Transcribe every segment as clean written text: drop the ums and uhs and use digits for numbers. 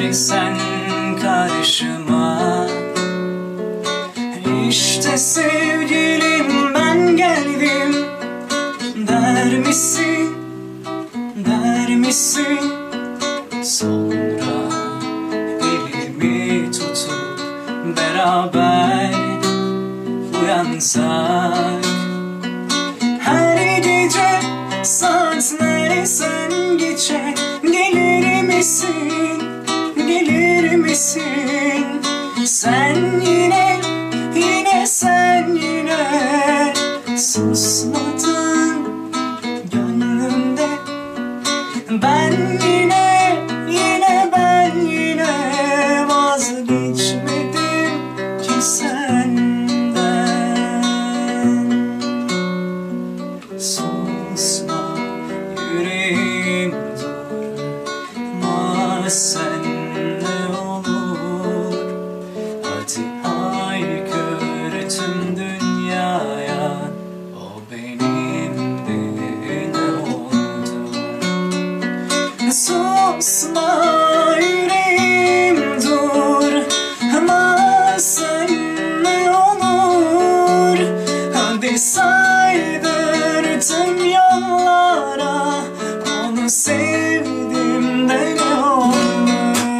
sen karşıma. İşte sevgilim ben geldim der misin, der misin? Sonra elimi tutup beraber uyansak. Her gece saatler sen geçe gelir misin, gelir misin? Sen yine, yine sen yine susmadın gönlümde. Ben yine, yine ben yine vazgeçmedim ki senden. Susma yüreğim durma sen de olur. Hadi haykır tüm dünyaya, o benim de ne oldu. Susma yüreğim dur ama sen ne olur. Hadi saydır tüm yollara, onu sevdim de ne oldu.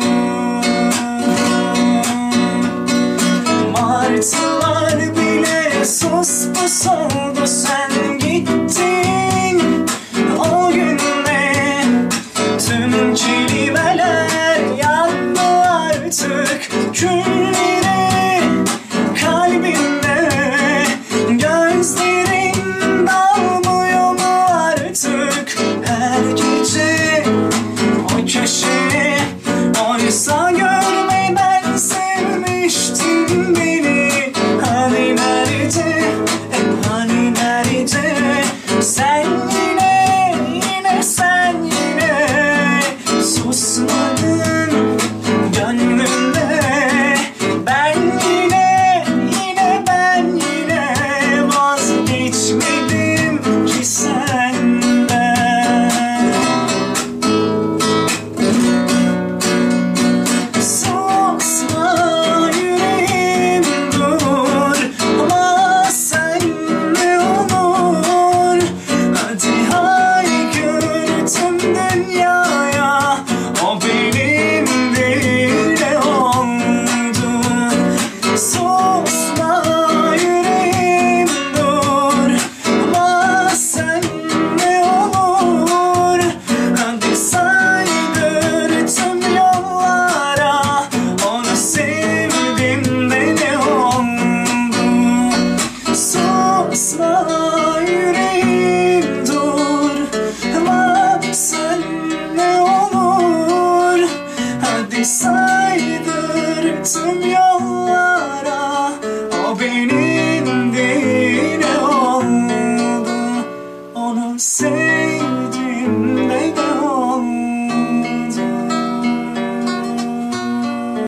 Martılar bile sus pus oldu sen gittin o günde. Tüm kelimeler yandı artık külleri kalbimde. Gözlerin dalmıyor mu artık her gece o köşeye? Oysa görmeden sevmiştin beni. Hani nerede, hani nerede? Sen yine, yine sen yine susmadın gönlümde. Ben yine, yine ben yine vazgeçmedim ki senden. Susma yüreğim dur ama sen ne olur. Hadi haykır tüm dünyaya, o benim değil ne oldu. Susma yüreğim dur ama sen ne olur. Hadi saydır tüm yollara, onu sevdim de ne oldu. Susma yüreğim dur ama sen ne olur. Hadi saydır tüm yollara, o benim değil ne oldu. Onu sev